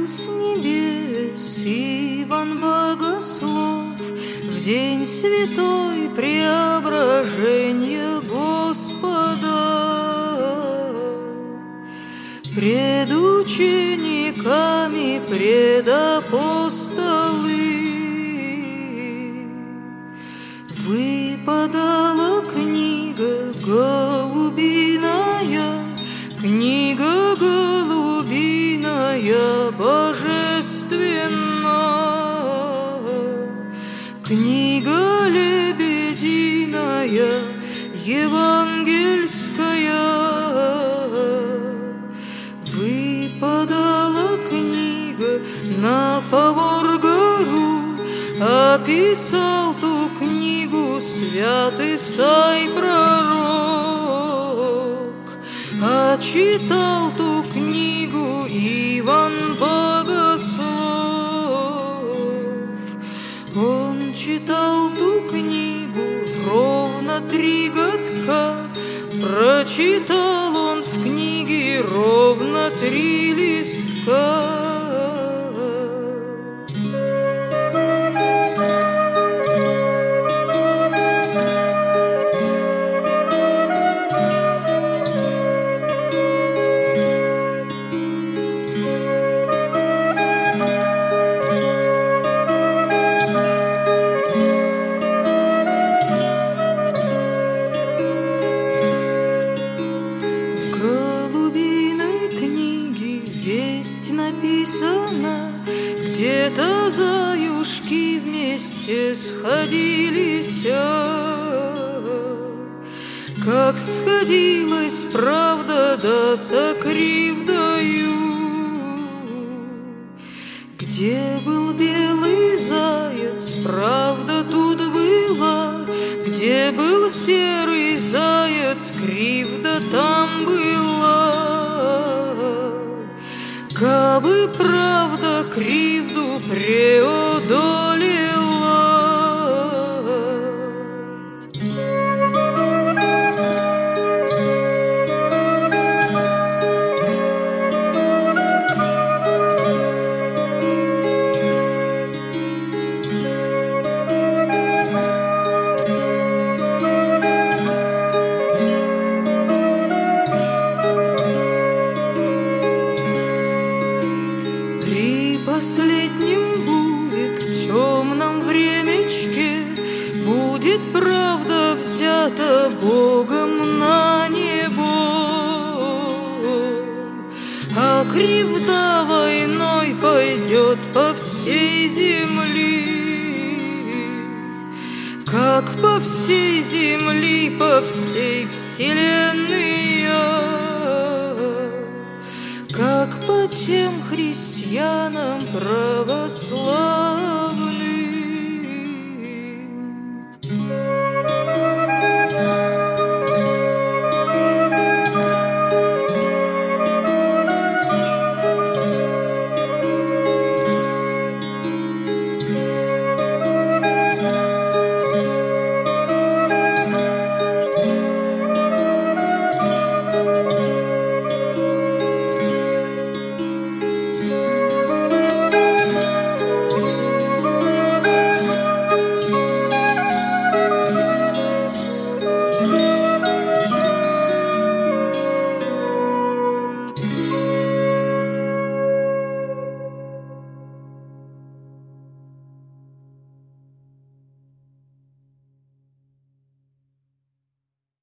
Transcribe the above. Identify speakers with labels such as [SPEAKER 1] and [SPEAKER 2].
[SPEAKER 1] Сходил с небес Иван Богослов в день святой преображения Господа. Пред учениками, пред апостолы выпадала книга голубиная, книга голубиная божественная, книга лебединая евангельская. Выпадала книга на Фавор-гору, описал ту книгу свят Исай пророк, а читал ту книгу Иван Богослов. Он читал ту книгу ровно 3 годка, прочитал он в книге ровно 3 листка. Написано, где-то заюшки вместе сходились, как сходилась правда да со кривдою. Где был белый заяц, правда тут была, где был серый заяц, кривда там была. Кабы правда кривду преодолела. Последним будет в темном времечке, будет правда взята Богом на небо, а кривда войной пойдет по всей земле, как по всей земле, по всей вселенной, как по тем христианам православным.